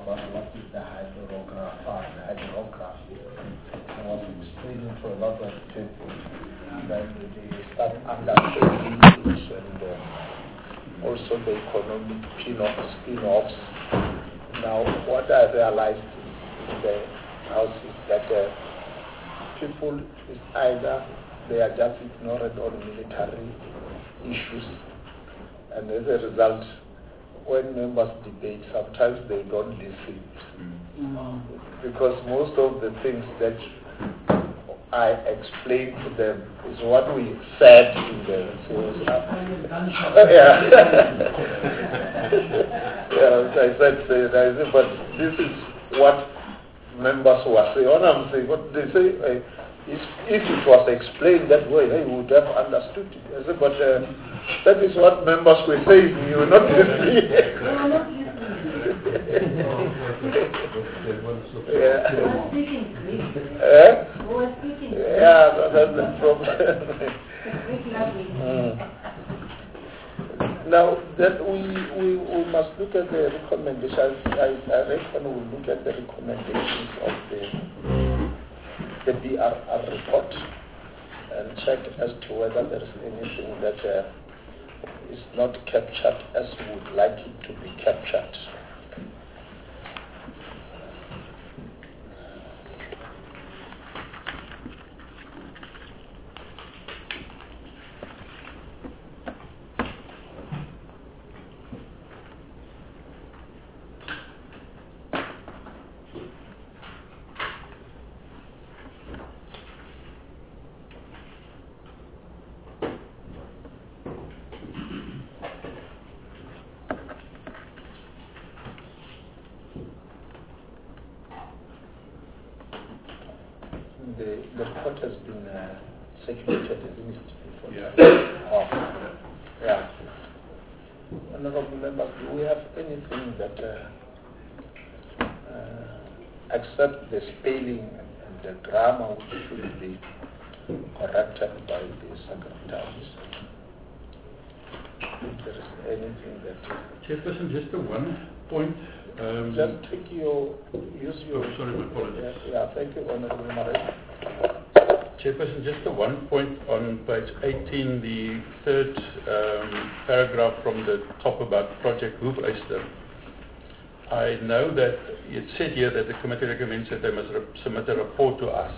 about what is the hydrograph. I was explaining to a lot of people that they start understanding it and also the economic spin-offs. Now, what I realized in the house is that people is either they are just ignorant on military issues, and as a result, when members debate, sometimes they don't listen. Because most of the things that I explained to them is what we said in the I said, but this is what members were saying. What I'm saying, what they say, if it was explained that way, they would have understood it. I said, but that is what members were saying. You were not listening. That's the problem. Now that we must look at the recommendations. I reckon we'll look at the recommendations of the BRR report and check as to whether there is anything that is not captured as we would like it to be captured. The report has been circulated, isn't it? Yeah. Honorable members, do we have anything that, except the spelling and the grammar, which should be corrected by the secretaries? If there is anything that... Chairperson, just the one point. Just take use your... sorry, my apologies. Yeah, thank you, Honorable Marais. Chairperson, just the one point on page 18, the third paragraph from the top about Project Hoefyster. I know that it said here that the committee recommends that they must submit a report to us.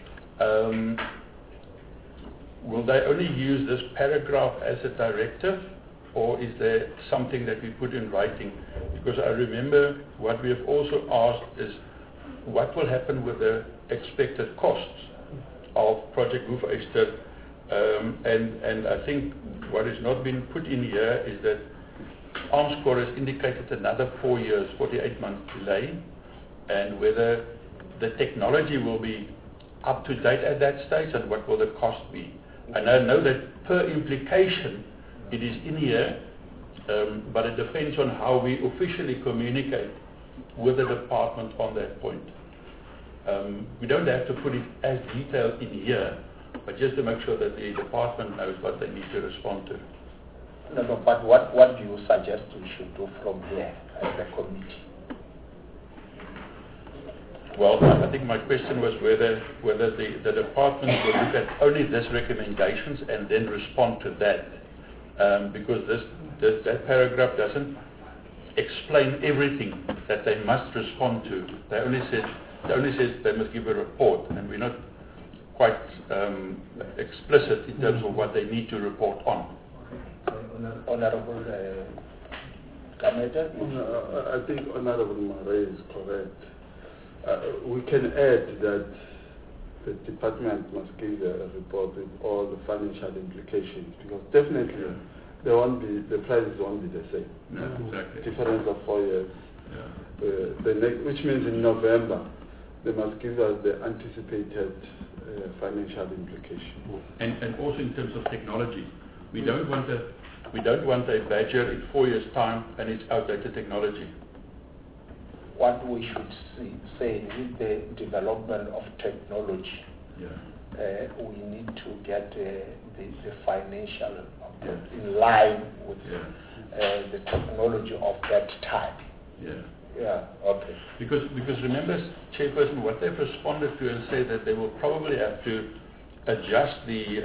Will they only use this paragraph as a directive, or is there something that we put in writing? Because I remember what we have also asked is what will happen with the expected costs of Project Hoefyster, and I think what has not been put in here is that Armscor has indicated another 4 years, 48 months delay, and whether the technology will be up to date at that stage and what will the cost be. And I know that per implication it is in here, but it depends on how we officially communicate with the department on that point. We don't have to put it as detailed in here, but just to make sure that the department knows what they need to respond to. No, but what do you suggest we should do from here as a committee? Well, I think my question was whether the department will look at only these recommendations and then respond to that, because that paragraph doesn't explain everything that they must respond to. They only says they must give a report, and we're not quite explicit in terms of what they need to report on. Honorable Kameda? I think Honorable Marais is correct. We can add that the department must give a report with all the financial implications, because definitely the prices won't be the same. No, exactly. Difference of 4 years. Yeah. Which means in November they must give us the anticipated financial implication. And also in terms of technology, we don't want a badger in 4 years' time and it's outdated technology. What we should say with the development of technology, we need to get the financial in line with the technology of that time. Yeah, okay. Because remember, Chairperson, what they've responded to and say that they will probably have to adjust the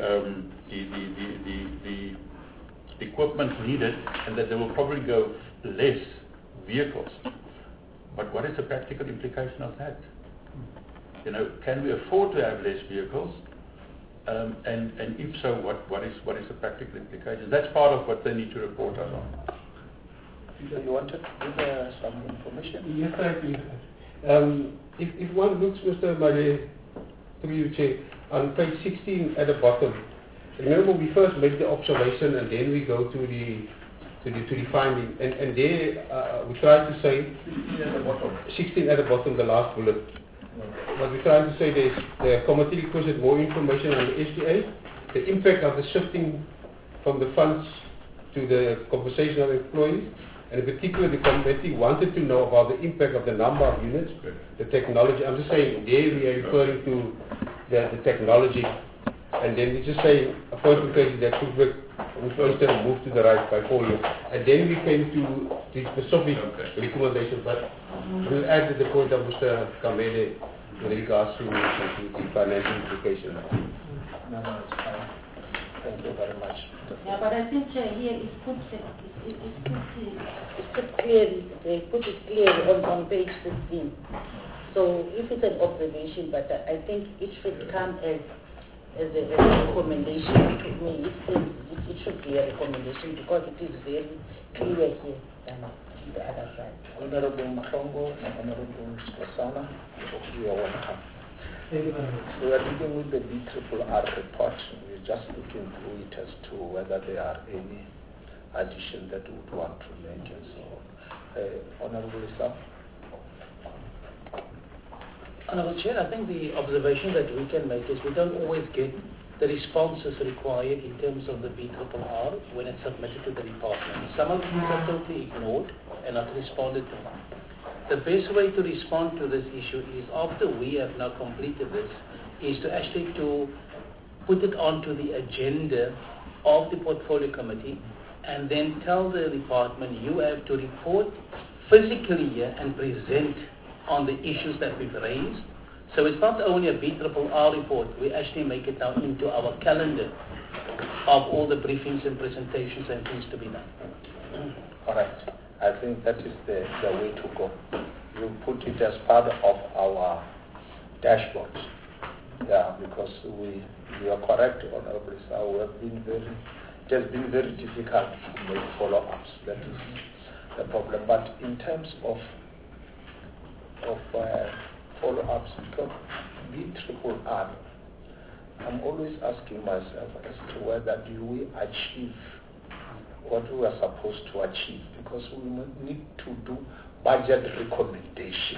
equipment needed, and that they will probably go less vehicles. But what is the practical implication of that? You know, can we afford to have less vehicles? And if so, what is the practical implication? That's part of what they need to report us on. You wanted to give some information? Yes, I agree. If one looks, Mr. Mare, through you, Chair, on page 16 at the bottom, remember we first make the observation and then we go to the finding, and there we try to say 16 at the bottom, the last bullet. What we try to say is the committee requested more information on the SDA, the impact of the shifting from the funds to the compensation of employees, and in particular the committee wanted to know about the impact of the number of units, the technology. I'm just saying there we are referring to the technology, and then we just say a point in case that took instead of move to the right by 4 years, and then we came to the specific recommendations. But we'll add to the point of Mr. Kamede with regards to the financial implications. No, it's fine. Thank you very much. Yeah, but I think here it's put clearly. They put it clearly on page 15. So if it's an observation, but I think it should come as a recommendation to me. It should be a recommendation because it is very clear here than the other side. Honorable Mhlongo and Honorable Skosana, you are welcome. Thank you very much. We are dealing with the BRRR report. We're just looking through it as to whether there are any addition that we would want to make and so on. Honorable Lisa? Honorable Chair, I think the observation that we can make is we don't always get the responses required in terms of the BRRR when it's submitted to the department. Some of these are totally ignored and not responded to. The best way to respond to this issue is after we have now completed this, is to actually to put it onto the agenda of the portfolio committee and then tell the department you have to report physically here and present on the issues that we've raised. So it's not only a BRRR report, we actually make it now into our calendar of all the briefings and presentations and things to be done. All right. I think that is the way to go. You put it as part of our dashboard. Yeah, because we are correct, Honorable Lisa. We have been it has been very difficult to make follow-ups. That is the problem. But in terms of follow-ups, because BRRR, I'm always asking myself as to whether do we achieve what we are supposed to achieve, because we need to do budget recommendations.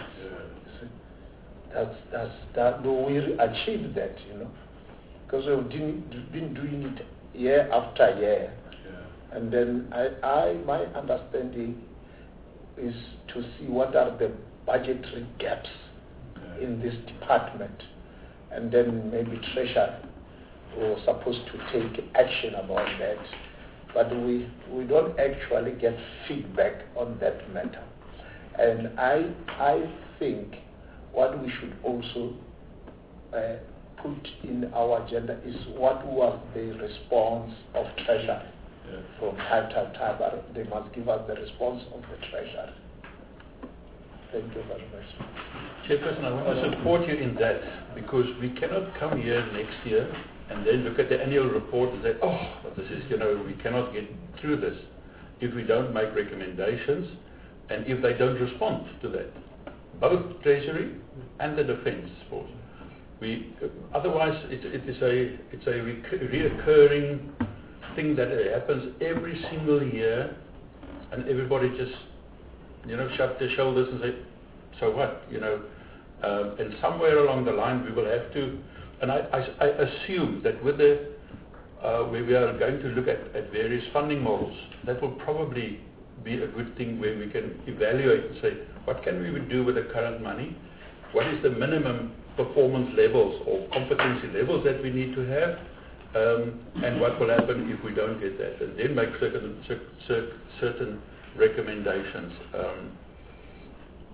Do we achieve that, because we've been doing it year after year. Yeah. And then my understanding is to see what are the budgetary gaps in this department, and then maybe Treasury was supposed to take action about that. But we don't actually get feedback on that matter. And I think what we should also put in our agenda is what was the response of Treasury from time to time. They must give us the response of the Treasury. Thank you very much. Chairperson, I want to support you in that, because we cannot come here next year and then look at the annual report and say, this is, we cannot get through this if we don't make recommendations and if they don't respond to that. Both Treasury and the Defence Force. Otherwise, it's a reoccurring thing that happens every single year, and everybody just, shut their shoulders and say, so what, and somewhere along the line we will have to, and I assume that with where we are going to look at various funding models, that will probably be a good thing where we can evaluate and say, what can we do with the current money? What is the minimum performance levels or competency levels that we need to have? And what will happen if we don't get that? And then make certain recommendations.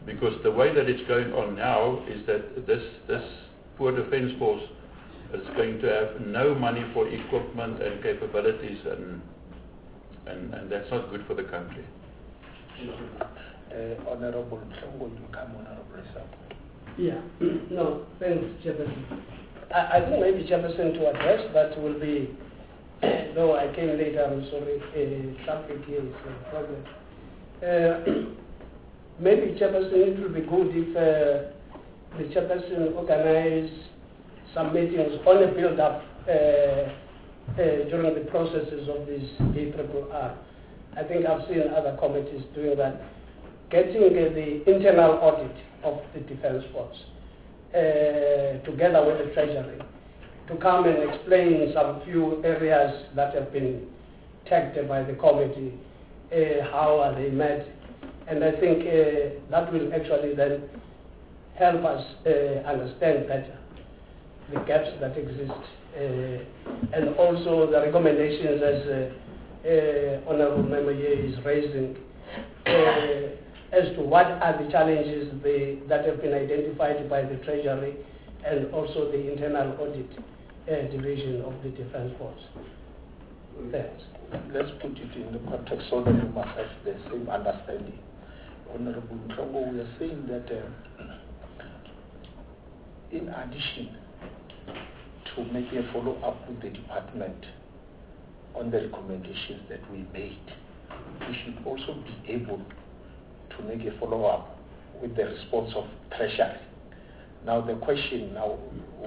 Because the way that it's going on now is that this poor defence force is going to have no money for equipment and capabilities, and that's not good for the country. Honorable Mhlongo, you come, Honorable Sabo. Yeah, no, thanks, Chairperson. I think maybe Chairperson to address that will be, though I came later, I'm sorry, traffic here is a problem. Maybe Chairperson, it will be good if the Chairperson organize some meetings on a build-up during the processes of this BRRR. I think I've seen other committees doing that. Getting the internal audit of the Defence Force together with the Treasury to come and explain some few areas that have been tagged by the committee, how are they met, and I think that will actually then help us understand better the gaps that exist and also the recommendations as Honorable Member is raising as to what are the challenges that have been identified by the Treasury and also the internal audit division of the Defence Force. Thanks. Let's put it in the context so that we must have the same understanding. Honorable Mhlongo, we are saying that in addition to make a follow-up with the department on the recommendations that we made, we should also be able to make a follow-up with the response of Treasury. Now the question now,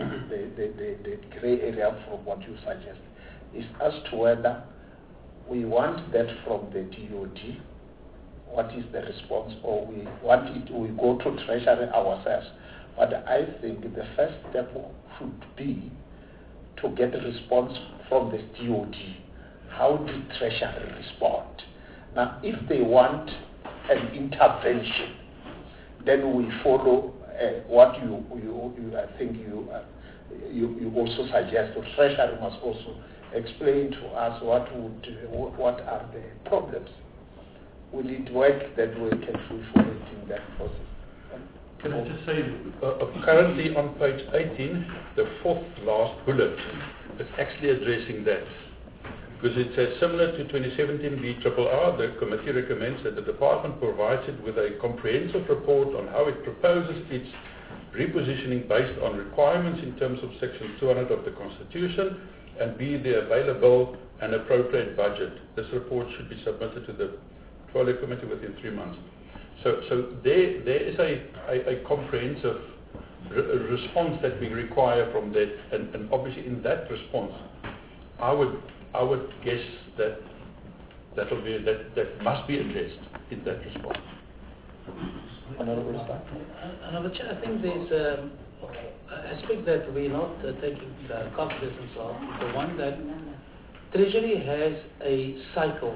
the grey area from what you suggest, is as to whether we want that from the DOD, what is the response, or we want it, we go to Treasury ourselves. But I think the first step should be to get a response from the DOD. How did Treasury respond? Now, if they want an intervention, then we follow what you I think you also suggest. The Treasury must also explain to us what are the problems. Will it work that way? Can we follow it in that process? Can I just say, currently on page 18, the fourth last bullet is actually addressing that. Because it says, similar to 2017 BRRR, the committee recommends that the department provides it with a comprehensive report on how it proposes its repositioning based on requirements in terms of Section 200 of the Constitution, and B, the available and appropriate budget. This report should be submitted to the Portfolio Committee within 3 months. So there is a comprehensive response that we require from that, and obviously in that response, I would guess that that must be addressed in that response. Honorable Chair, I think there's an aspect that we're not taking cognizance of. The one that Treasury has a cycle,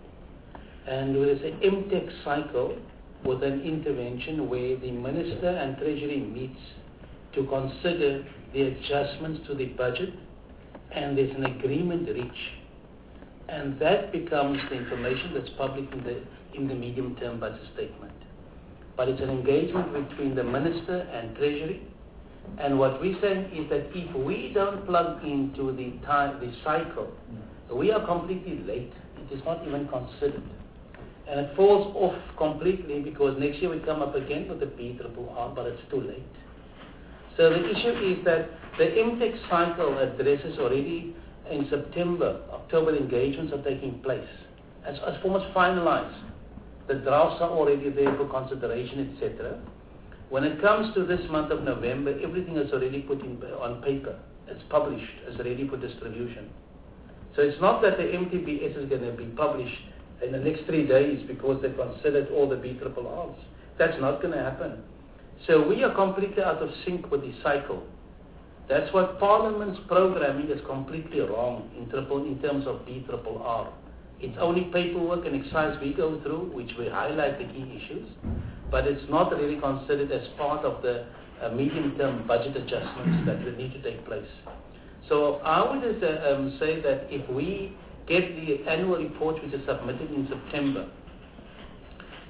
and there is an MTEC cycle with an intervention where the Minister and Treasury meets to consider the adjustments to the budget, and there's an agreement reached, and that becomes the information that's public in the medium-term budget statement. But it's an engagement between the Minister and Treasury, and what we're saying is that if we don't plug into the cycle, we are completely late. It is not even considered. And it falls off completely because next year we come up again with the BRRR, but it's too late. So the issue is that the MTEC cycle addresses already in September, October engagements are taking place. As almost finalized. The drafts are already there for consideration, etc. When it comes to this month of November, everything is already put on paper. It's published, it's ready for distribution. So it's not that the MTBS is going to be published in the next 3 days because they considered all the BRRRs. That's not going to happen. So we are completely out of sync with the cycle. That's why Parliament's programming is completely wrong in terms of BRRR. It's only paperwork and exercise we go through, which we highlight the key issues, but it's not really considered as part of the medium-term budget adjustments that will need to take place. So I would say that if we get the annual report which is submitted in September,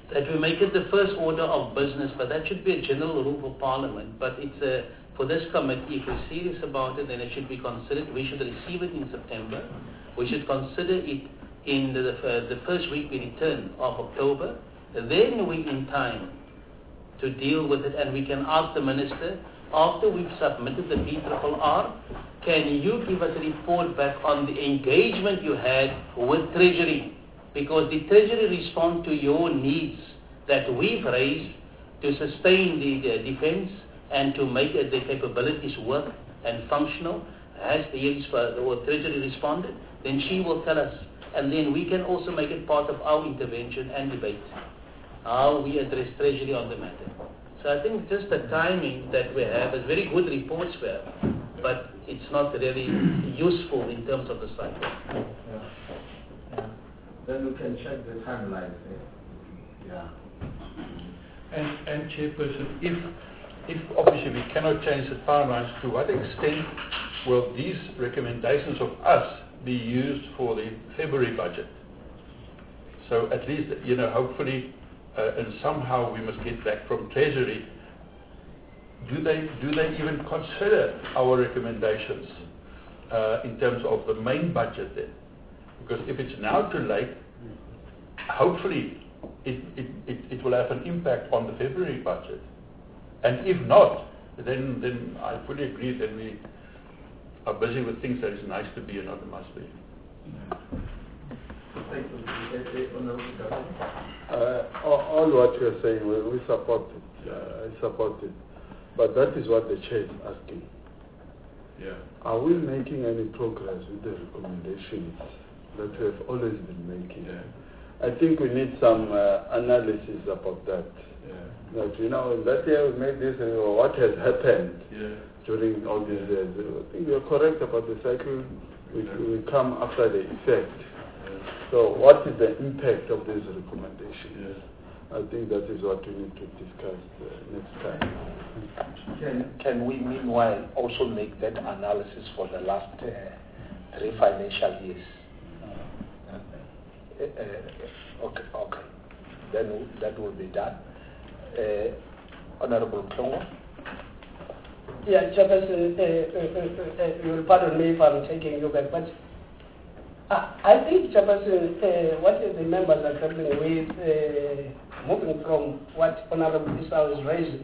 that we make it the first order of business, but that should be a general rule for Parliament. But it's for this committee, if we're serious about it, then it should be considered. We should receive it in September. We should consider it in the first week we return of October. Then we're in time to deal with it, and we can ask the Minister, after we've submitted the PRRR, can you give us a report back on the engagement you had with Treasury? Because the Treasury respond to your needs that we've raised to sustain the defense and to make the capabilities work and functional. Has the Treasury responded? Then she will tell us. And then we can also make it part of our intervention and debate, how we address Treasury on the matter. So I think just the timing that we have is very good reports we have, but it's not really useful in terms of the cycle. Yeah. Then we can check the timeline. Yeah. And Chairperson, if obviously we cannot change the timelines, to what extent will these recommendations of us be used for the February budget? So at least, hopefully, and somehow we must get back from Treasury. Do they even consider our recommendations in terms of the main budget then? Because if it's now too late, hopefully it will have an impact on the February budget. And if not, then I fully agree that we are busy with things that is nice to be and not a must be. Thank you. All what you're saying, we support it. I support it. But that is what the chair is asking. Yeah. Are we making any progress with the recommendations that we have always been making? Yeah. I think we need some analysis about that. Yeah. That, in that year we made this, what has happened during all these years. I think you're correct about the cycle. We come after the effect. So what is the impact of these recommendations? I think that is what we need to discuss next time. Can we meanwhile also make that analysis for the last 3 financial years? Okay. Then that will be done. Honorable Klongo. Yeah, Chairperson, you will pardon me if I'm taking you back, but I think, Chairperson, what the members are grappling with, moving from what Honorable Isao is raising,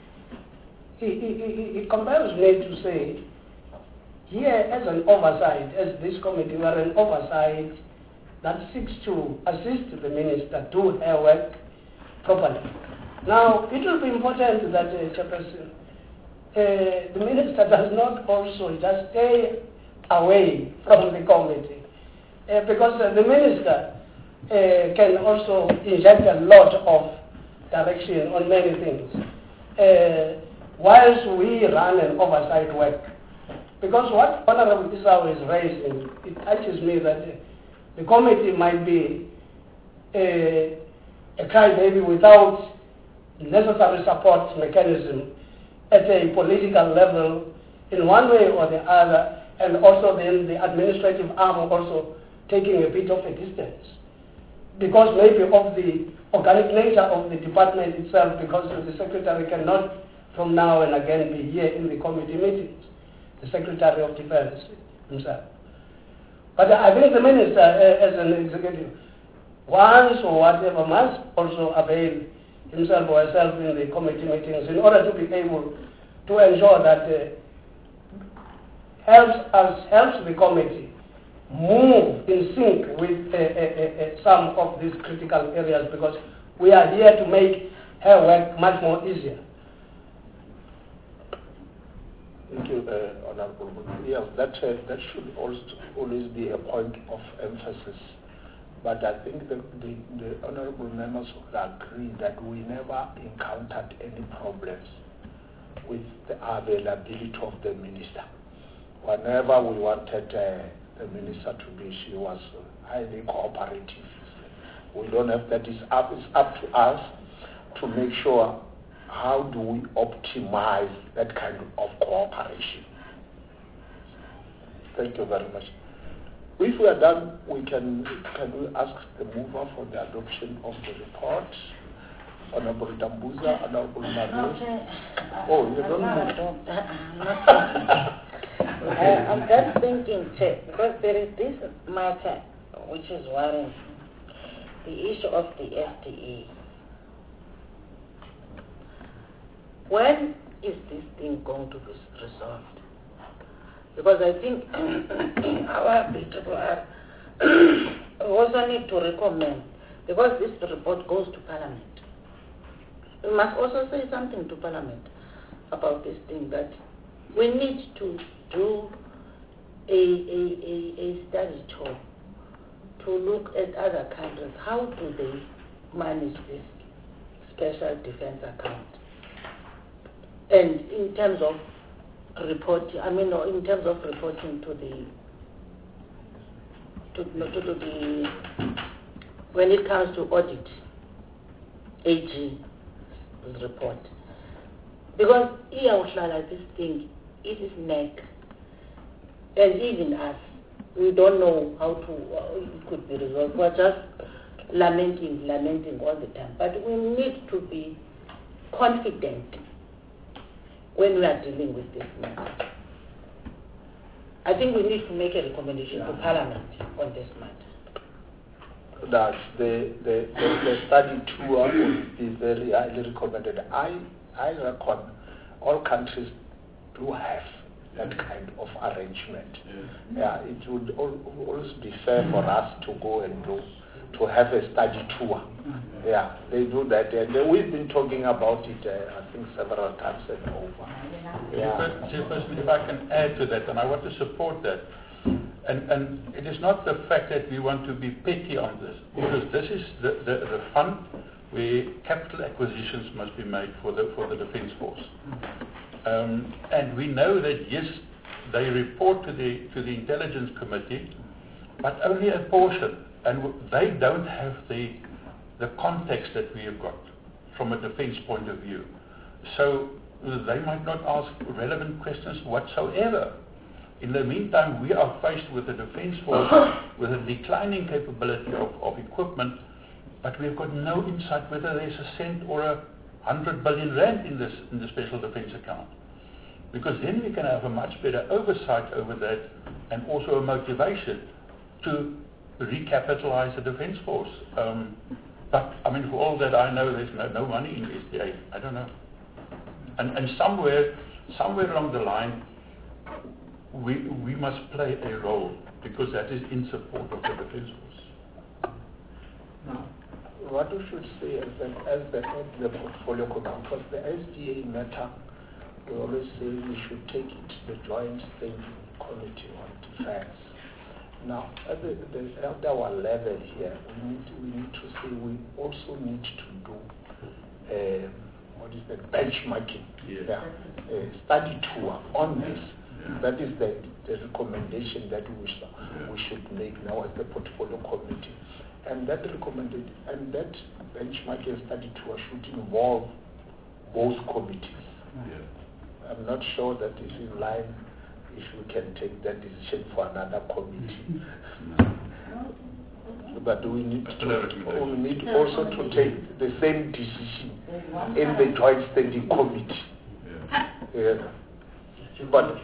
it compels me to say, here as an oversight, as this committee, we are an oversight that seeks to assist the minister do her work properly. Now, it will be important that, Chairperson, the minister does not also just stay away from the committee, because the minister can also inject a lot of direction on many things, whilst we run an oversight work. Because what Honorable Isao is raising, it touches me that the committee might be a crybaby without necessary support mechanism at a political level in one way or the other, and also then the administrative arm also taking a bit of a distance, because maybe of the organic nature of the department itself, because the secretary cannot from now and again be here in the committee meetings, the Secretary of Defense himself. But I think the minister, as an executive, once or whatever, must also avail himself or herself in the committee meetings in order to be able to ensure that helps the committee move in sync with some of these critical areas, because we are here to make her work much more easier. Thank you, Honorable. Yes, that should also always be a point of emphasis. But I think the honorable members will agree that we never encountered any problems with the availability of the minister. Whenever we wanted the minister to be, she was highly cooperative. We don't have that. It's up to us to make sure how do we optimize that kind of cooperation. Thank you very much. If we are done, can we ask the mover for the adoption of the report? Honorable Dambuza, Honorable Marie. No, Oh, you don't know. I'm just thinking, Chair, because there is this matter which is worrying, the issue of the FTA. When is this thing going to be resolved? Because I think our people also need to recommend, because this report goes to Parliament. We must also say something to Parliament about this thing, that we need to do a study tour to look at other countries. How do they manage this special defense account? And in terms of reporting, in terms of reporting to the when it comes to audit, AG report. Because like this thing, it is neck, and even us, we don't know how it could be resolved. We're just lamenting all the time. But we need to be confident when we are dealing with this matter. I think we need to make a recommendation to Parliament on this matter. That the study tour would be very highly recommended. I reckon all countries do have that kind of arrangement. Yeah, it would always be fair for us to go and to have a study tour. Yeah, they do that, and we've been talking about it, I think, several times and over. Yeah. Chairperson, if I can add to that, and I want to support that. And it is not the fact that we want to be petty on this, because this is the fund where capital acquisitions must be made for the Defence Force. And we know that, yes, they report to the Intelligence Committee, but only a portion. And they don't have the context that we have got from a defence point of view. So they might not ask relevant questions whatsoever. In the meantime, we are faced with a Defence Force with a declining capability of equipment, but we've got no insight whether there's a cent or 100 billion rand in the Special Defence account. Because then we can have a much better oversight over that, and also a motivation to recapitalize the Defence Force. But for all that I know, there's no money in SDA. I don't know. And somewhere along the line, we must play a role, because that is in support of the Defence Force. Now, what we should say is that as the portfolio committee, because the SDA matter, we always say we should take it to the Joint Steering Committee on Defence. Now, at our level here, we need to say we also need to do benchmarking, study tour on this. That is the recommendation that we should make now as the portfolio committee, and that benchmarking study tour should involve both committees. I'm not sure that is in line if we can take that decision for another committee. But we need also to take the same decision in the Joint Standing Committee. But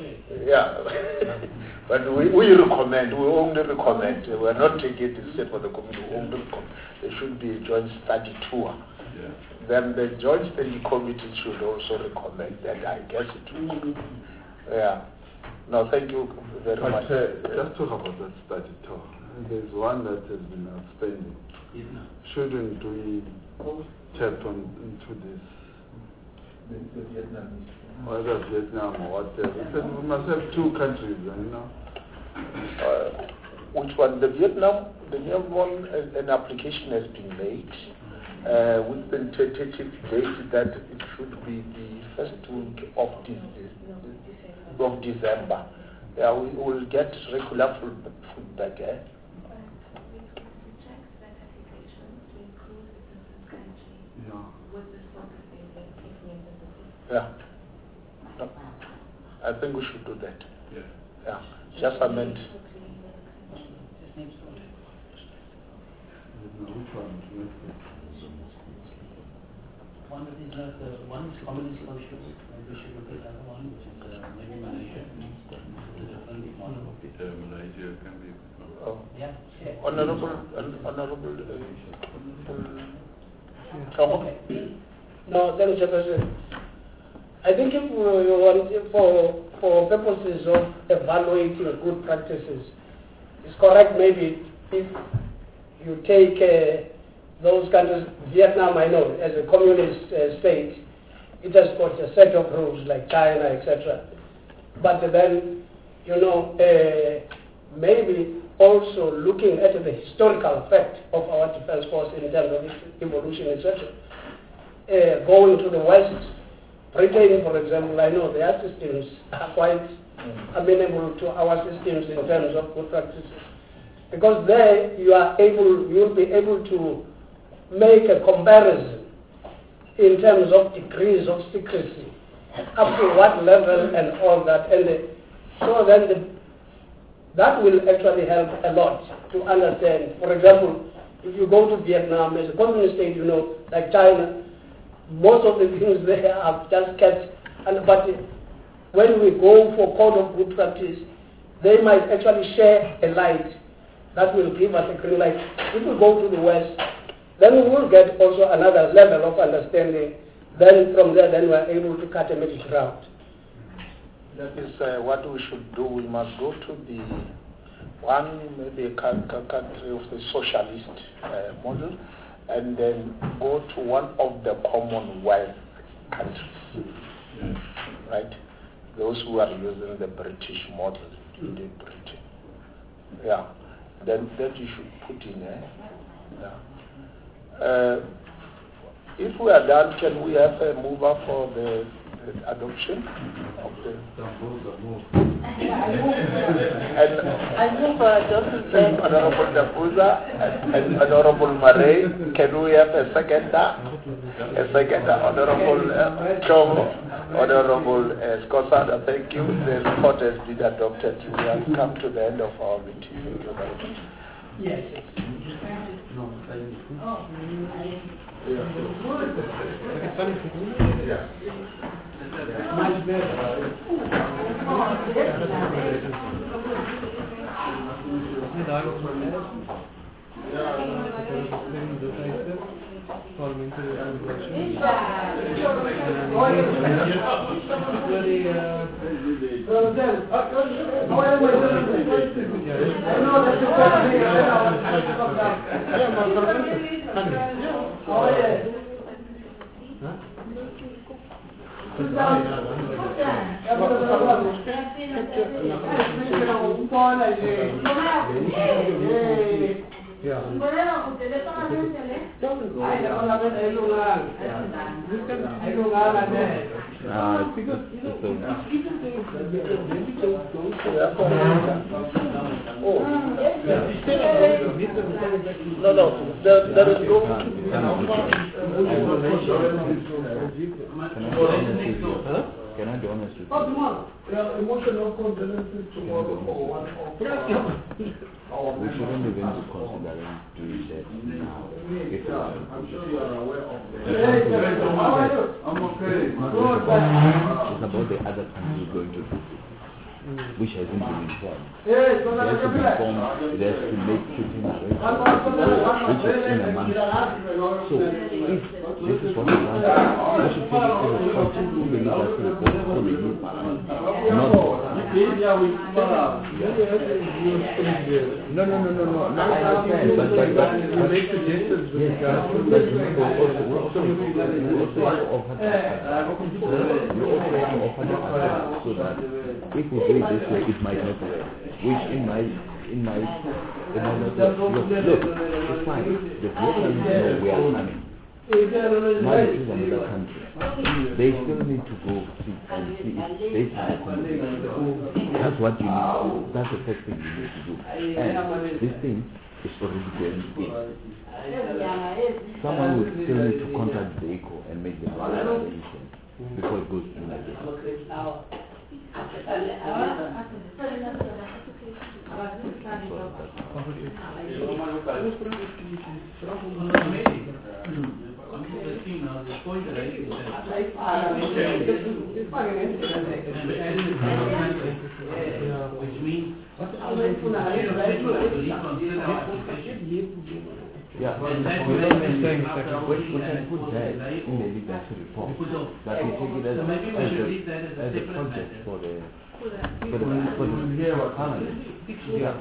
but we recommend. We only recommend. We are not taking a decision for the committee. We only recommend. There should be a joint study tour. Then the Joint Standing Committee should also recommend that. I guess it will. Yeah. No, thank you very much. Just talk about that study tour. There's one that has been outstanding. Shouldn't we tap into this? The Vietnamese. Whether Vietnam or whatever. We must have two countries, Which one? The Vietnam one, an application has been made with the tentative date that it should be the first week of December. Yeah, we will get regular feedback. Yeah. No. I think we should do that. Yeah. Just amend. one that is not, one is communist social, and we should look at the other one, which is maybe Malaysia. It's a different model. Malaysia can be. Yeah. Honorable, Okay. No, thank you, President. I think if we want, for purposes of evaluating good practices, it's correct maybe if you take those countries, Vietnam I know, as a communist state, it has got a set of rules like China, etc. But then, maybe also looking at the historical fact of our defense force in terms of its evolution, etc. Going to the West, Britain, for example, I know their systems are quite amenable to our systems in terms of good practices. Because there you'll be able to make a comparison in terms of degrees of secrecy, up to what level and all that. And so then that will actually help a lot to understand. For example, if you go to Vietnam as a communist state, like China, most of the things there are just kept. But when we go for code of good practice, they might actually share a light that will give us a green light. If we go to the West, then we will get also another level of understanding. Then from there, then we are able to cut a middle ground. That is what we should do. We must go to the maybe a country of the socialist model, and then go to one of the Commonwealth countries, right? Those who are using the British model in Britain. Yeah, then that you should put in there. Yeah. If we are done, can we have a mover for the adoption of the... I move for adoption. Honorable Dabuza and Honorable Murray. Can we have a seconder? A seconder, Honorable Chomo, Honorable Skosada. Thank you. The report has been adopted. We have come to the end of our meeting. Yes. Much better. There is no... Can I be honest with you? Emotional condolences tomorrow. We shouldn't even be considering doing that now. I'm sure you are aware of I'm okay. It's about the other country going to do it, which hasn't been informed. It has to be informed, it has to make certain arrangements, which is in a month. So, if this is what we want, we should take it to the country who believe that the report for the youth, not No. I understand, but you make suggestions with regards to the we also have to offer so that if we do it this way, it might not work. Which in my look, it's fine. The Vietnamese know we are coming. Now they choose another country. They still need to go and see if they can accommodate. That's what you need to do. That's the first thing you need to do. And this thing is already going in. Someone will still need to contact the ECO and make the decision before it goes in like this. point raised is that which means yeah, and that we way can when say after our we meeting can and put that delay in the legacy report. we put off. That we take it as, So maybe we should leave that as a as a separate project matter. for the Here what parliament. Yeah.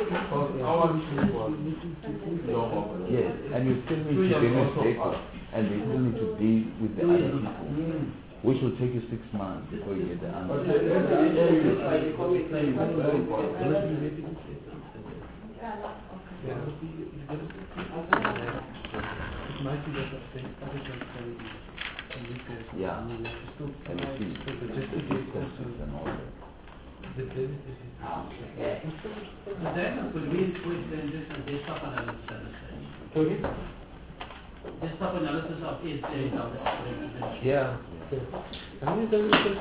Yes, and you still need to demonstrate it, and they still need to deal with the other people, which will take you 6 months before you get the answer. Yeah, and you see the distances and all that. That could be quick then just a desktop analysis at the same. Desktop analysis of is how the operation. Yeah. Have you done this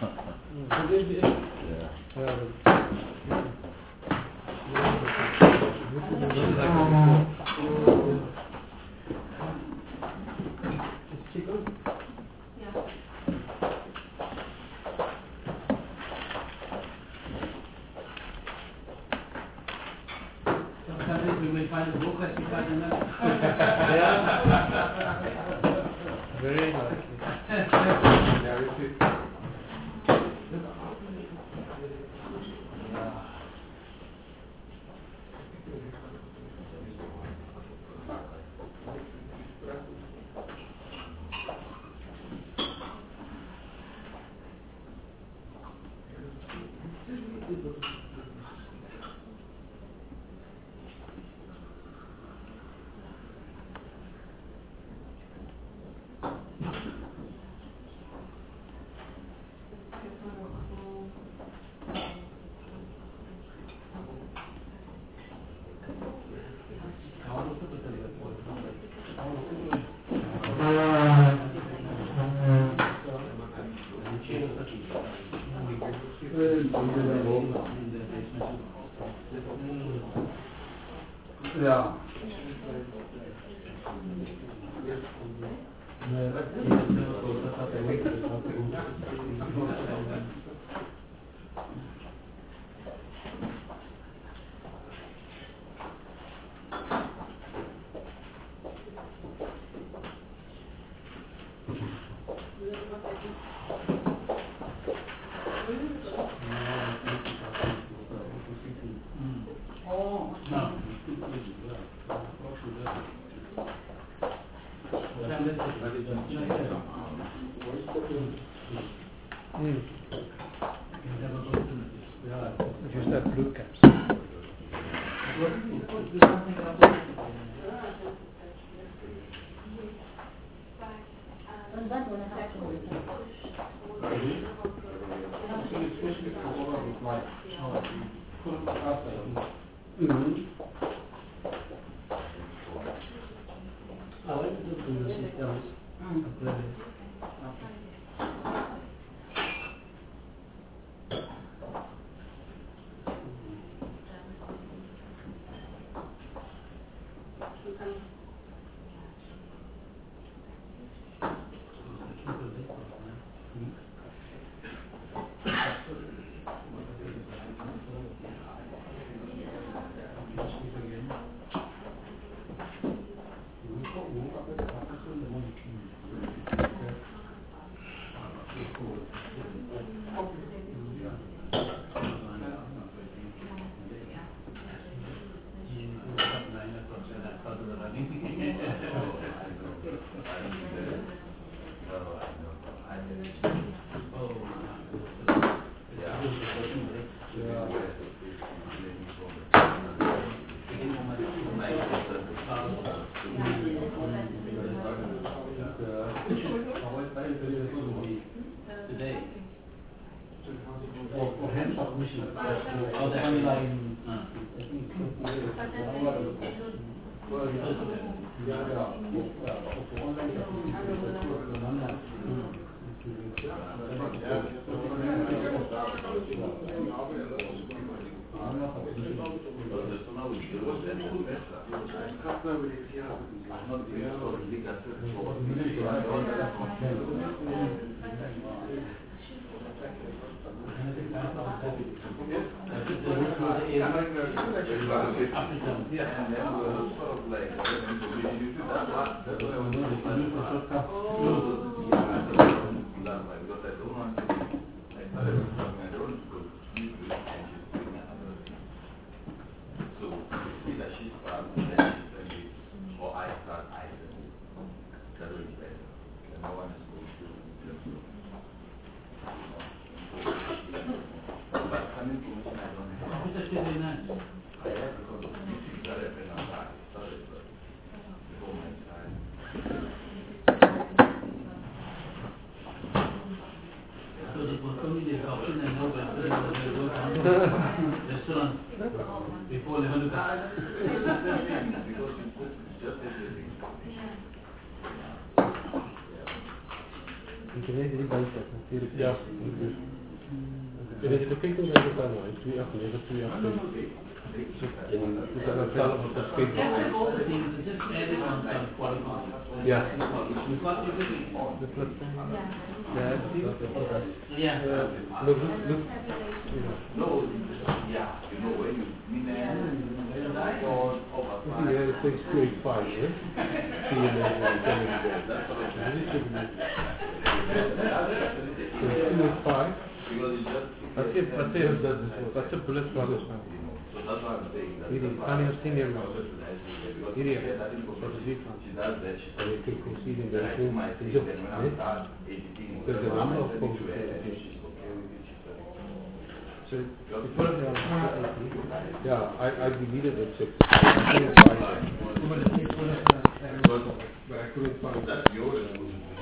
Sometimes we may find a book classified in that. Very likely. Yeah. Just have blue caps. I want to do the systems. Before 11 o'clock. Ja. En as jy kyk hoe dit gaan nou, 289, 289. En dis dan stel op die skep. Ja. Ja. Look. Yeah, it takes 285, yeah? See you later. 285. What's a bullet progress now? Hierdie, kan jy sien hier nou? Hierdie, wat is dit van? Jy kan sien in die room, is it, there's a number of folks. So, yeah, I deleted it, so I couldn't find it. But I couldn't find it.